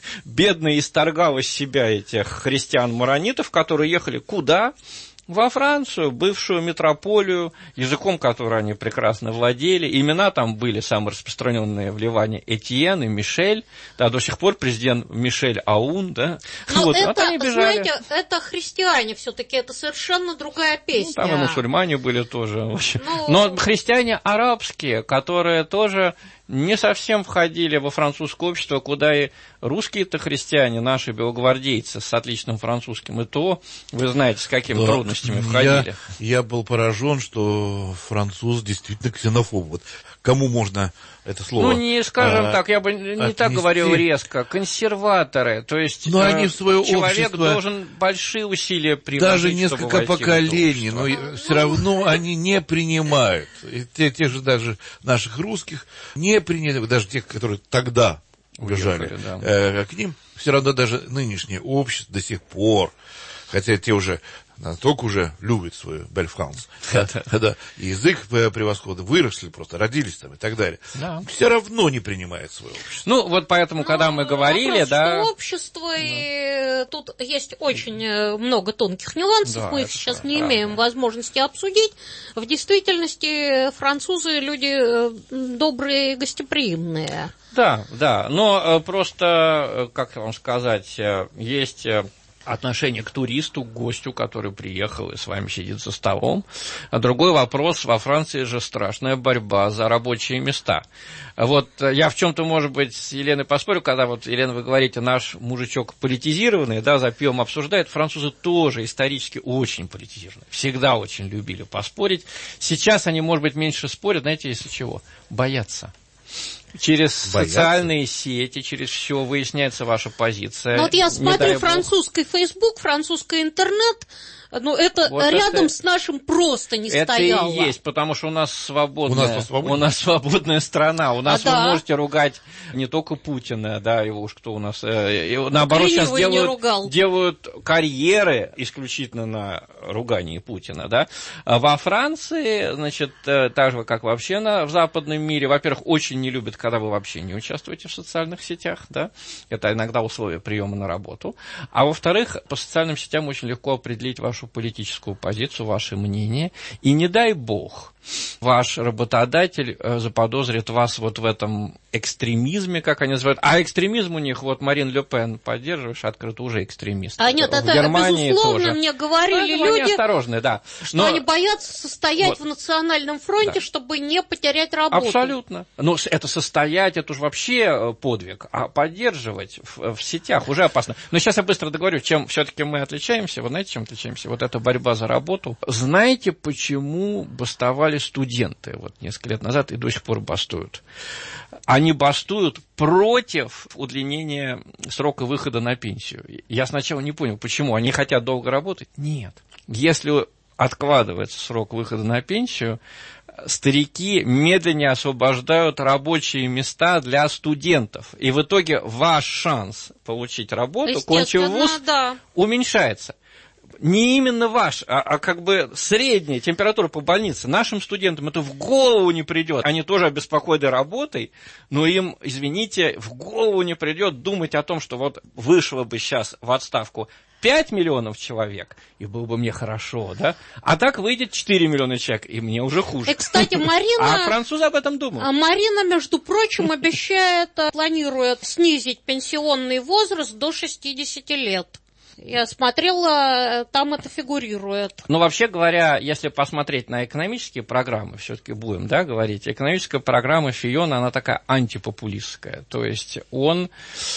бедно исторгал из себя этих христиан-маронитов, которые ехали куда? Во Францию, бывшую метрополию, языком, который они прекрасно владели. Имена там были самые распространенные в Ливане: Этьен и Мишель. Да, до сих пор президент Мишель Аун, да. Но вот, это, вот они бежали. Знаете, это христиане все-таки, это совершенно другая песня. Ну, там и мусульмане были тоже. Ну... Но христиане арабские, которые тоже не совсем входили во французское общество, куда и русские-то христиане, наши белогвардейцы с отличным французским, и то, вы знаете, с какими да, трудностями входили. Я, я был поражен, что француз действительно ксенофоб. Вот кому можно это слово... Ну, не скажем а, так, я бы не отнести. так говорил резко. Консерваторы, то есть но они в свое человек общество, должен большие усилия приложить, даже несколько поколений, но все равно они не принимают. И те, те же даже наших русских не приняли, даже тех, которые тогда убежали Уехали, да. э, к ним, все равно даже нынешнее общество до сих пор, хотя те уже настолько уже любят свою Бель Франс, да, да. да, язык превосходно, выросли просто, родились там и так далее, да. все равно не принимает свое общество. Ну, вот поэтому, ну, когда мы говорили, вопрос, да... что общество, да. И тут есть очень много тонких нюансов, да, мы их сейчас не правда. имеем возможности обсудить. В действительности французы люди добрые и гостеприимные. Да, да, но просто, как вам сказать, есть... отношение к туристу, к гостю, который приехал и с вами сидит за столом. А другой вопрос, во Франции же страшная борьба за рабочие места. Вот я в чем-то, может быть, с Еленой поспорю, когда вот, Елена, вы говорите, наш мужичок политизированный, да, за пивом обсуждает, французы тоже исторически очень политизированные, всегда очень любили поспорить. Сейчас они, может быть, меньше спорят, знаете, из-за чего? Боятся. Через Боятся. социальные сети, через все выясняется ваша позиция. Ну, вот я смотрю французский Facebook, французский интернет, ну, это вот рядом это, с нашим просто не это стояло. Это и есть, потому что у нас свободная, у нас, у нас свободная страна. У нас а вы да. можете ругать не только Путина, да, его уж кто у нас... Э, наоборот, сейчас делают, делают карьеры исключительно на ругании Путина, да. А во Франции, значит, так же, как вообще на, в западном мире, во-первых, очень не любят, когда вы вообще не участвуете в социальных сетях, да. Это иногда условие приема на работу. А во-вторых, по социальным сетям очень легко определить вашу политическую позицию, ваше мнение, и не дай бог, ваш работодатель заподозрит вас вот в этом экстремизме, как они называют, а экстремизм у них, вот Марин Ле Пен поддерживаешь, открыто уже экстремист. А нет, в это Германии безусловно, тоже. Мне говорили ну, люди, они осторожны, да. что Но... они боятся состоять вот. в национальном фронте, да. чтобы не потерять работу. Абсолютно. Но это состоять, это уж вообще подвиг, а поддерживать в, в сетях уже опасно. Но сейчас я быстро договорю, чем все-таки мы отличаемся, вы знаете, чем отличаемся? Вот эта борьба за работу. Знаете, почему бастовали студенты вот несколько лет назад и до сих пор бастуют? Они бастуют против удлинения срока выхода на пенсию. Я сначала не понял, почему. Они хотят долго работать? Нет. Если откладывается срок выхода на пенсию, старики медленнее освобождают рабочие места для студентов. И в итоге ваш шанс получить работу, кончив вуз, да. уменьшается. Не именно ваш, а, а как бы средняя температура по больнице. Нашим студентам это в голову не придет. Они тоже обеспокоены работой, но им, извините, в голову не придет думать о том, что вот вышло бы сейчас в отставку пять миллионов человек, и было бы мне хорошо, да? А так выйдет четыре миллиона человек, и мне уже хуже. И, кстати, Марина... А французы об этом думают. А Марина, между прочим, обещает, планирует снизить пенсионный возраст до шестидесяти лет. Я смотрела, там это фигурирует. Ну, вообще говоря, если посмотреть на экономические программы, все-таки будем, да, говорить, экономическая программа Фийона, она такая антипопулистская. То есть он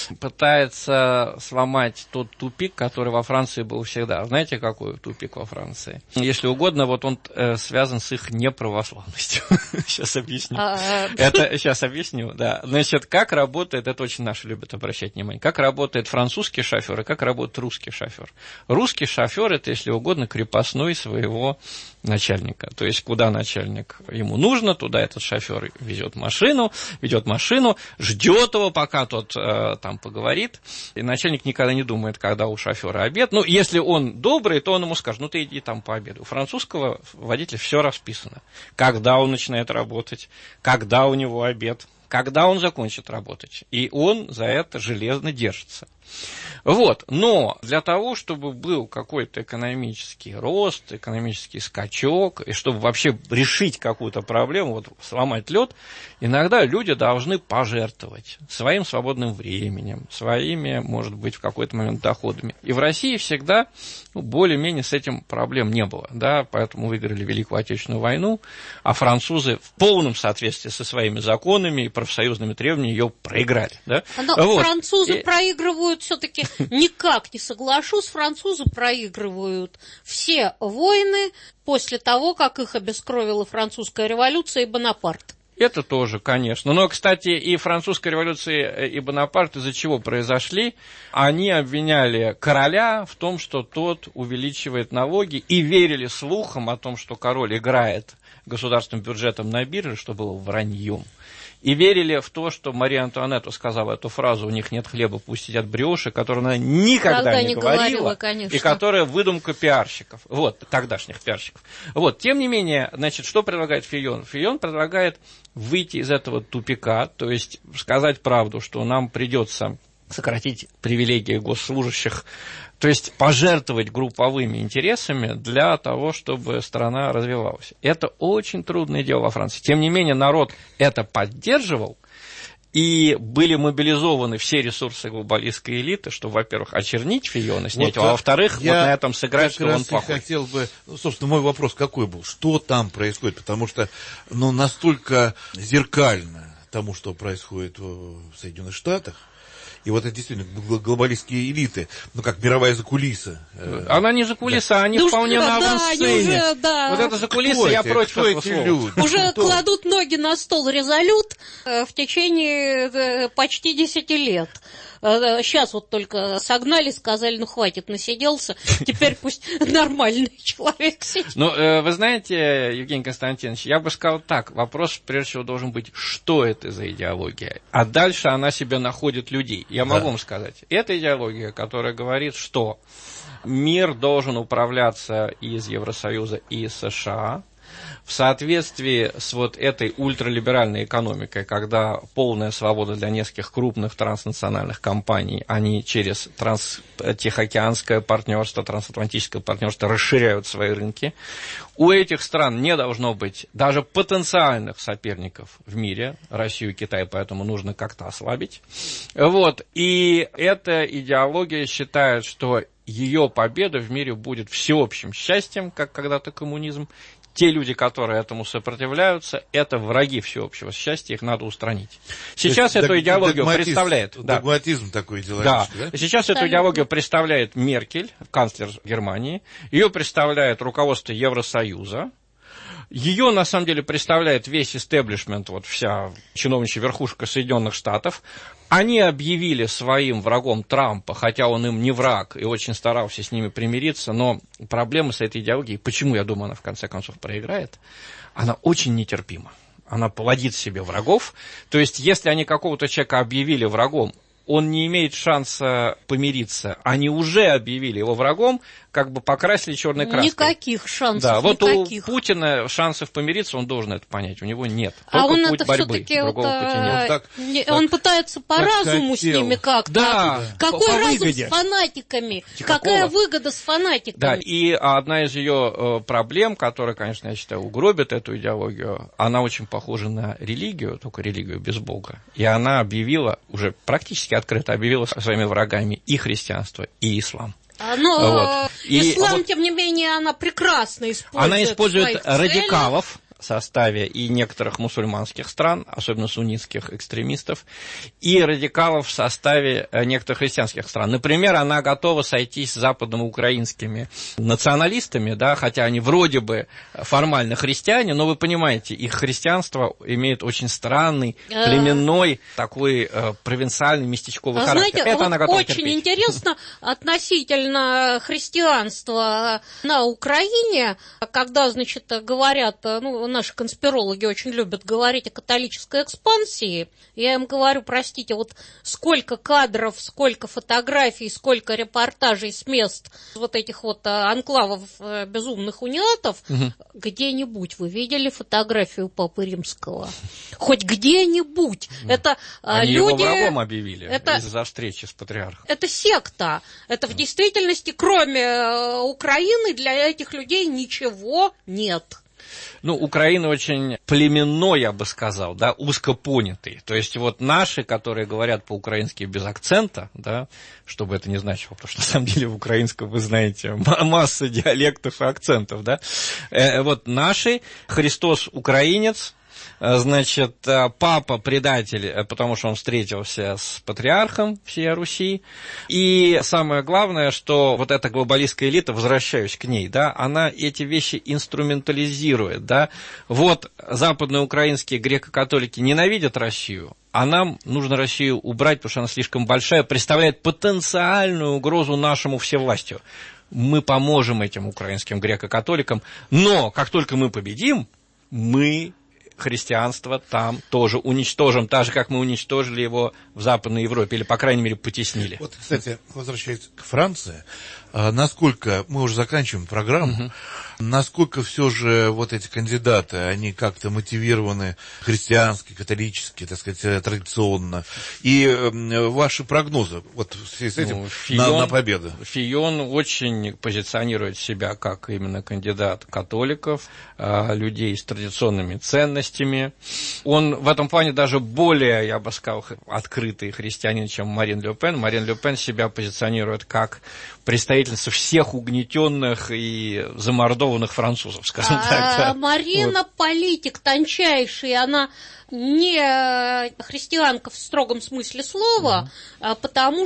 пытается сломать тот тупик, который во Франции был всегда. Знаете, какой тупик во Франции? Если угодно, вот он э, связан с их неправославностью. Сейчас объясню. Это сейчас объясню, да. Значит, как работает, это очень наши любят обращать внимание, как работает французский шофер и как работает русский шофер. Русский шофер — это, если угодно, крепостной своего начальника. То есть, куда начальник ему нужно, туда этот шофер везет машину, ведет машину, ждет его, пока тот э, там поговорит. И начальник никогда не думает, когда у шофера обед. Ну, если он добрый, то он ему скажет: ну, ты иди там пообедай. У французского водителя все расписано. Когда он начинает работать, когда у него обед, когда он закончит работать. И он за это железно держится. Вот, но для того, чтобы был какой-то экономический рост, экономический скачок, и чтобы вообще решить какую-то проблему, вот сломать лед, иногда люди должны пожертвовать своим свободным временем, своими, может быть, в какой-то момент доходами. И в России всегда, ну, более-менее с этим проблем не было, да, поэтому выиграли Великую Отечественную войну, а французы в полном соответствии со своими законами и профсоюзными требованиями ее проиграли, да. Но вот. Французы и... проигрывают все-таки, никак не соглашусь, французы проигрывают все войны после того, как их обескровила французская революция и Бонапарт. Это тоже, конечно. Но, кстати, и французская революция, и Бонапарт из-за чего произошли? Они обвиняли короля в том, что тот увеличивает налоги, и верили слухам о том, что король играет государственным бюджетом на бирже, что было враньем. И верили в то, что Мария Антуанетта сказала эту фразу «у них нет хлеба, пусть едят брioche», которую она никогда Когда не, не говорила, говорила и которая выдумка пиарщиков, вот, тогдашних пиарщиков. Вот, тем не менее, значит, что предлагает Фийон? Фийон предлагает выйти из этого тупика, то есть сказать правду, что нам придется сократить привилегии госслужащих, то есть пожертвовать групповыми интересами для того, чтобы страна развивалась. Это очень трудное дело во Франции. Тем не менее, народ это поддерживал, и были мобилизованы все ресурсы глобалистской элиты, чтобы, во-первых, очернить Фийона, снять его, вот, а во-вторых, вот на этом сыграть, что он плохой. Я хотел бы, ну, собственно, мой вопрос какой был, что там происходит, потому что, ну, настолько зеркально тому, что происходит в Соединенных Штатах. И вот это действительно глобалистские элиты, ну как мировая закулиса. Она не закулиса, да. Они да вполне на авансцене. Да, вот это закулиса, я эти? против Кто этого слова. Люди? Уже Кто? Кладут ноги на стол резолют в течение почти десяти лет. Сейчас вот только согнали, сказали, ну хватит, насиделся, теперь пусть нормальный человек сидит. Ну, вы знаете, Евгений Константинович, я бы сказал так, вопрос, прежде всего, должен быть, что это за идеология, а дальше она себе находит людей. Я могу да. вам сказать, это идеология, которая говорит, что мир должен управляться из Евросоюза и США, в соответствии с вот этой ультралиберальной экономикой, когда полная свобода для нескольких крупных транснациональных компаний, они через транстихоокеанское партнерство, трансатлантическое партнерство расширяют свои рынки, у этих стран не должно быть даже потенциальных соперников в мире, Россию и Китай, поэтому нужно как-то ослабить. Вот. И эта идеология считает, что ее победа в мире будет всеобщим счастьем, как когда-то коммунизм. Те люди, которые этому сопротивляются, это враги всеобщего счастья, их надо устранить. Сейчас эту дог- идеологию представляет... Догматизм да, такой идеологический, да? да? Сейчас Абсолютно. Эту идеологию представляет Меркель, канцлер Германии, ее представляет руководство Евросоюза, ее, на самом деле, представляет весь истеблишмент, вот вся чиновничья верхушка Соединенных Штатов. Они объявили своим врагом Трампа, хотя он им не враг и очень старался с ними примириться, но проблема с этой идеологией, почему, я думаю, она в конце концов проиграет, она очень нетерпима. Она плодит себе врагов, то есть если они какого-то человека объявили врагом, он не имеет шанса помириться. Они уже объявили его врагом, как бы покрасили черной краской. Никаких шансов. Да, вот никаких. У Путина шансов помириться, он должен это понять, у него нет. Только а он путь это борьбы, другого вот, пути нет. Он, так, не, так, он пытается по разуму хотел. С ними как-то. Да, какой по, по разум выгоде. С фанатиками? Какого? Какая выгода с фанатиками? Да, и одна из ее проблем, которая, конечно, я считаю, угробит эту идеологию, она очень похожа на религию, только религию без Бога. И она объявила, уже практически открыто объявила своими врагами и христианство, и ислам. Но вот. ислам, и, тем не менее, она прекрасно использует. Она использует радикалов целях. Составе и некоторых мусульманских стран, особенно суннитских экстремистов, и радикалов в составе некоторых христианских стран. Например, она готова сойтись с западноукраинскими националистами, да, хотя они вроде бы формально христиане, но вы понимаете, их христианство имеет очень странный, племенной, такой э, провинциальный, местечковый характер. Знаете, Это вот она готова очень терпеть. интересно относительно христианства на Украине, когда, значит, говорят, ну, наши конспирологи очень любят говорить о католической экспансии. Я им говорю, простите, вот сколько кадров, сколько фотографий, сколько репортажей с мест вот этих вот анклавов безумных униатов, угу. Где-нибудь вы видели фотографию Папы Римского? Хоть где-нибудь. Это Они люди... его врагом объявили это... из-за встречи с патриархом. Это секта. Это в действительности, кроме Украины, для этих людей ничего нет. Ну, Украина очень племенной, я бы сказал, да, узкопонятый. То есть вот наши, которые говорят по-украински без акцента, да, что бы это ни значило, потому что на самом деле в украинском, вы знаете, масса диалектов и акцентов, да. Э, вот наши, Христос украинец, значит, папа предатель, потому что он встретился с патриархом всей Руси. И самое главное, что вот эта глобалистская элита, возвращаюсь к ней, да, она эти вещи инструментализирует, да. Вот западные украинские греко-католики ненавидят Россию, а нам нужно Россию убрать, потому что она слишком большая, представляет потенциальную угрозу нашему всевластию. Мы поможем этим украинским греко-католикам, но как только мы победим, мы... христианство там тоже уничтожим, так же, как мы уничтожили его в Западной Европе, или, по крайней мере, потеснили. Вот, кстати, возвращаясь к Франции, насколько, мы уже заканчиваем программу, угу. насколько все же вот эти кандидаты, они как-то мотивированы христиански, католически, так сказать, традиционно, и ваши прогнозы вот в связи с этим ну, Фион, на, на победу? Фион очень позиционирует себя как именно кандидат католиков, людей с традиционными ценностями. Он в этом плане даже более, я бы сказал, открытый христианин, чем Марин Ле Пен. Марин Ле Пен себя позиционирует как представительница всех угнетенных и замордованных французов, скажем а, так. Да. Марина вот. Политик тончайший, она не христианка в строгом смысле слова, mm-hmm. потому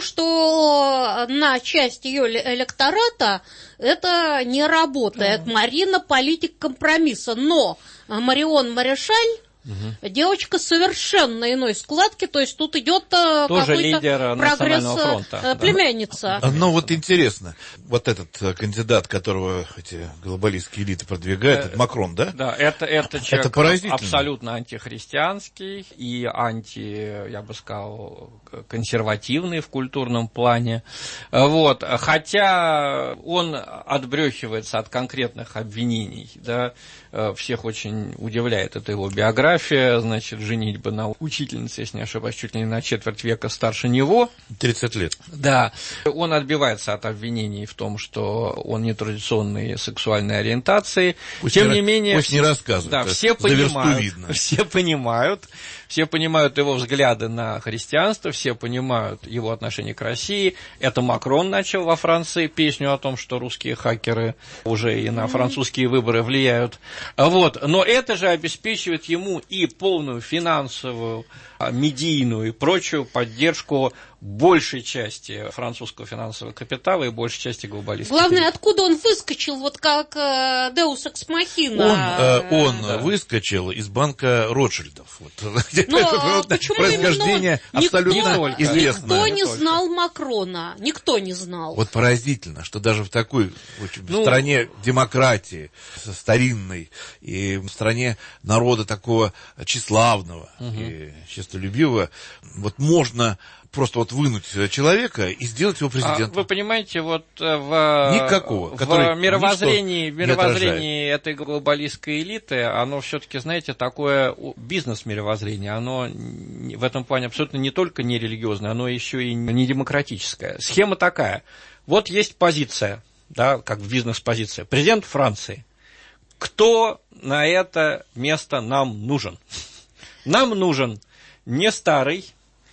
что на часть ее электората это не работает. Mm-hmm. Марина политик компромисса, но Марион Марешаль Угу. девочка совершенно иной складки, то есть тут идет какой-то лидер прогресс фронта, племянница. Да. Но вот интересно, вот этот кандидат, которого эти глобалистские элиты продвигают, это Макрон, да? Да, это, это человек это абсолютно антихристианский и анти, я бы сказал, консервативный в культурном плане. Вот. Хотя он отбрехивается от конкретных обвинений, да, всех очень удивляет эта его биография, значит, женитьба на учительнице, если не ошибаюсь, чуть ли не на четверть века старше него. тридцать лет. Да. Он отбивается от обвинений в том, что он нетрадиционной сексуальной ориентации. Пусть Тем не, не менее... Пусть не рассказывают. Да, все понимают, все понимают, все понимают его взгляды на христианство, все понимают его отношение к России. Это Макрон начал во Франции песню о том, что русские хакеры уже и на французские выборы влияют. Вот. Но это же обеспечивает ему и полную финансовую, медийную и прочую поддержку большей части французского финансового капитала и большей части глобалистов. Главное, откуда он выскочил, вот как э, Deus Ex Machina? Он, э, он да. выскочил из банка Ротшильдов. Вот. Но почему происхождение абсолютно никто, известно. Никто не знал Макрона, никто не знал. Вот поразительно, что даже в такой очень, ну, стране демократии, старинной, и в стране народа такого тщеславного угу. и честолюбивого, вот можно... просто вот вынуть человека и сделать его президентом. Вы понимаете, вот в, Никакого, в мировоззрении, мировоззрении этой глобалистской элиты, оно все-таки, знаете, такое бизнес-мировоззрение, оно в этом плане абсолютно не только не религиозное, оно еще и не демократическое. Схема такая. Вот есть позиция, да, как бизнес-позиция. Президент Франции. Кто на это место нам нужен? Нам нужен не старый,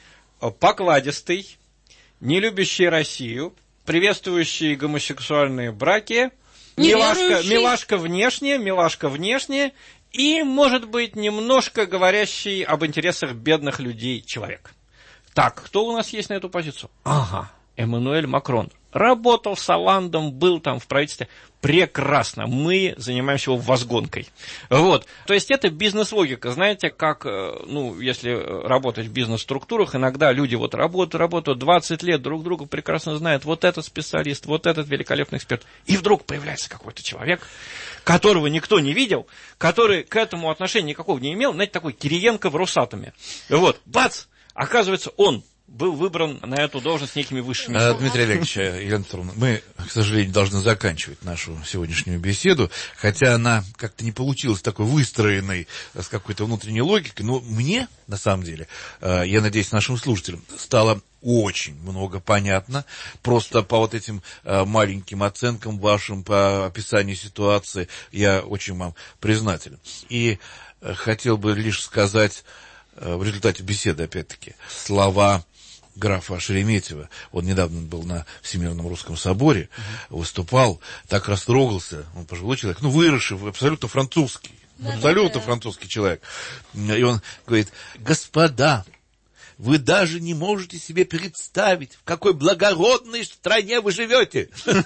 покладистый, не любящий Россию, приветствующий гомосексуальные браки, милашка, милашка внешне, милашка внешне и, может быть, немножко говорящий об интересах бедных людей человек. Так, кто у нас есть на эту позицию? Ага, Эммануэль Макрон. Работал с Олландом, был там в правительстве. прекрасно, мы занимаемся его возгонкой. Вот. То есть это бизнес-логика. Знаете, как, ну, если работать в бизнес-структурах, иногда люди вот работают, работают двадцать лет, друг друга прекрасно знают, вот этот специалист, вот этот великолепный эксперт. И вдруг появляется какой-то человек, которого никто не видел, который к этому отношения никакого не имел, знаете, такой Кириенко в Росатоме. Вот, бац! Оказывается, он был выбран на эту должность некими высшими силами. Дмитрий Олегович, Елена Петровна, мы, к сожалению, должны заканчивать нашу сегодняшнюю беседу, хотя она как-то не получилась такой выстроенной, с какой-то внутренней логикой, но мне, на самом деле, я надеюсь, нашим слушателям, стало очень много понятно, просто по вот этим маленьким оценкам вашим, по описанию ситуации, я очень вам признателен. И хотел бы лишь сказать, в результате беседы, опять-таки, слова графа Шереметьева. Он недавно был на Всемирном русском соборе, uh-huh. выступал, так растрогался, он пожилой человек, ну, выросший, абсолютно французский, да, абсолютно да. французский человек. И он говорит: господа, вы даже не можете себе представить, в какой благородной стране вы живете.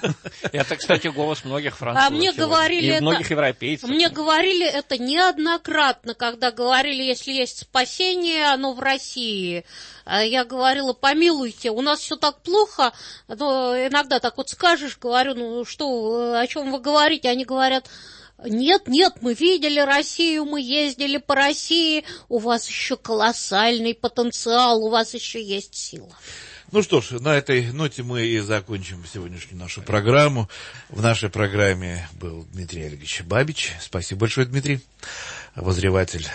Это, кстати, голос многих французов. А мне говорили и это, многих европейцев. Мне говорили это неоднократно, когда говорили, если есть спасение, оно в России. Я говорила: помилуйте, у нас все так плохо. Но иногда так вот скажешь, говорю: ну что, о чем вы говорите? Они говорят: нет, нет, мы видели Россию, мы ездили по России, у вас еще колоссальный потенциал, у вас еще есть сила. Ну что ж, на этой ноте мы и закончим сегодняшнюю нашу программу. В нашей программе был Дмитрий Олегович Бабич. Спасибо большое, Дмитрий. Обозреватель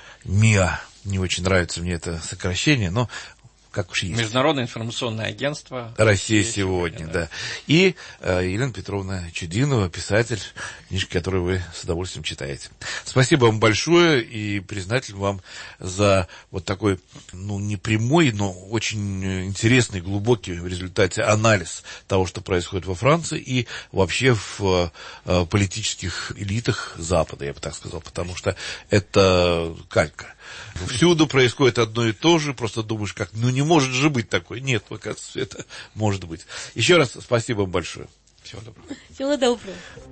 МИА. Не очень нравится мне это сокращение, но как уж есть. Международное информационное агентство. Россия сегодня, да. да. И э, Елена Петровна Чудинова, писатель, книжки, которые вы с удовольствием читаете. Спасибо вам большое и признателен вам за вот такой, ну, не прямой, но очень интересный, глубокий в результате анализ того, что происходит во Франции и вообще в э, политических элитах Запада, я бы так сказал, потому что это калька. Всюду происходит одно и то же, просто думаешь, как, ну не может же быть такое. Нет, оказывается, это может быть. Еще раз спасибо вам большое. Всего доброго. Всего доброго.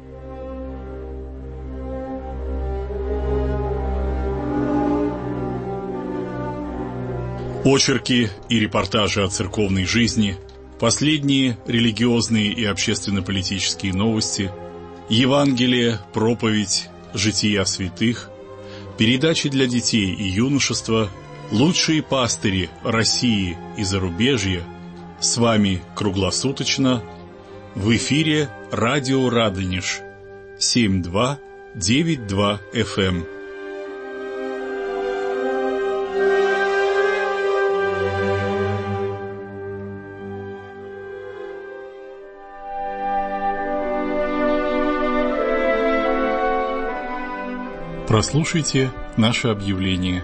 Очерки и репортажи о церковной жизни, последние религиозные и общественно-политические новости, Евангелие, проповедь, жития святых, передачи для детей и юношества, лучшие пастыри России и зарубежья. С вами круглосуточно в эфире радио Радонеж семь два девять два эф эм. Прослушайте наше объявление.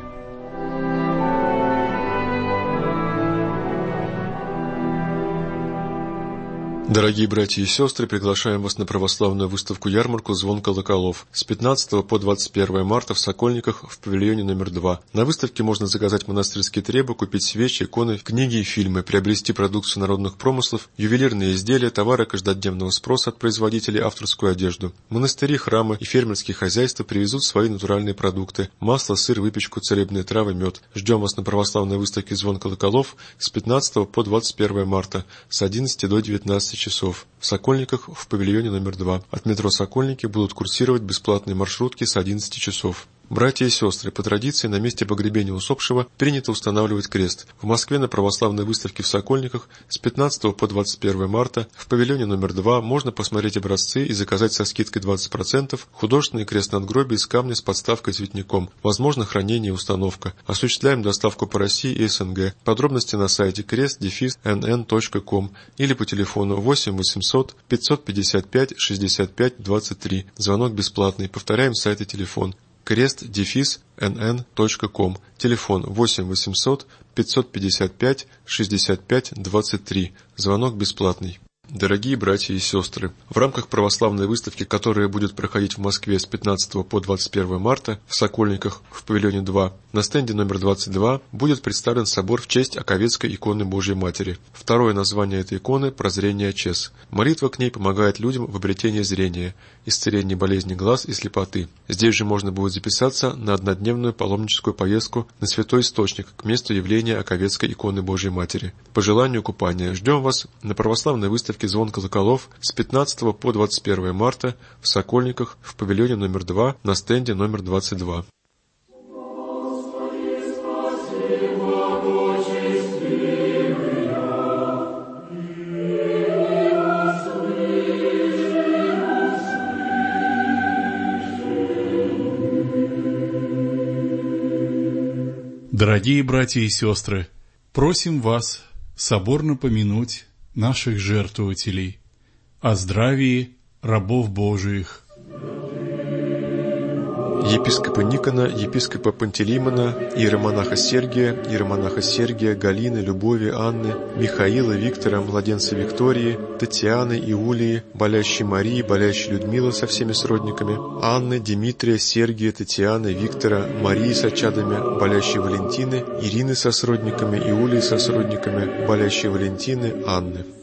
Дорогие братья и сестры, приглашаем вас на православную выставку-ярмарку «Звон колоколов» с пятнадцатого по двадцать первое марта в Сокольниках в павильоне номер два. На выставке можно заказать монастырские требы, купить свечи, иконы, книги и фильмы, приобрести продукцию народных промыслов, ювелирные изделия, товары каждодневного спроса от производителей, авторскую одежду. Монастыри, храмы и фермерские хозяйства привезут свои натуральные продукты – масло, сыр, выпечку, целебные травы, мед. Ждем вас на православной выставке «Звон колоколов» с пятнадцатого по двадцать первое марта с одиннадцати до девятнадцати часов в Сокольниках в павильоне номер два. От метро Сокольники будут курсировать бесплатные маршрутки с одиннадцати часов. Братья и сестры, по традиции на месте погребения усопшего принято устанавливать крест. В Москве на православной выставке в Сокольниках с пятнадцатого по двадцать первое марта в павильоне номер два можно посмотреть образцы и заказать со скидкой двадцать процентов художественный крест-надгробие из камня с подставкой цветником. Возможно хранение и установка. Осуществляем доставку по России и эс эн гэ. Подробности на сайте крест дефис эн эн точка ком или по телефону восемь восемьсот пятьсот пятьдесят пять шестьдесят пять двадцать три. Звонок бесплатный. Повторяем сайт и телефон. крест дефис эн эн точка ком. Телефон восемь восемьсот пятьсот пятьдесят пять шестьдесят пять двадцать три. Звонок бесплатный. Дорогие братья и сестры, в рамках православной выставки, которая будет проходить в Москве с пятнадцатого по двадцать первое марта в Сокольниках в павильоне два, на стенде номер двадцать два будет представлен собор в честь Оковецкой иконы Божьей Матери. Второе название этой иконы – «Прозрение чес». Молитва к ней помогает людям в обретении зрения, исцелении болезни глаз и слепоты. Здесь же можно будет записаться на однодневную паломническую поездку на Святой Источник к месту явления Оковецкой иконы Божьей Матери. По желанию купания ждем вас на православной выставке «Звон колоколов» с пятнадцатого по двадцать первое марта в Сокольниках в павильоне номер два на стенде номер двадцать два. Дорогие братья и сестры, просим вас соборно помянуть наших жертвователей, о здравии рабов Божиих. Епископа Никона, епископа Пантелеймона, иеромонаха Сергия, иеромонаха Сергия, Галины, Любови, Анны, Михаила, Виктора, младенца Виктории, Татьяны, Иулии, болящей Марии, болящей Людмилы со всеми сродниками, Анны, Дмитрия, Сергия, Татьяны, Виктора, Марии с очадами, болящей Валентины, Ирины со сродниками, Иулии со сродниками, болящей Валентины, Анны.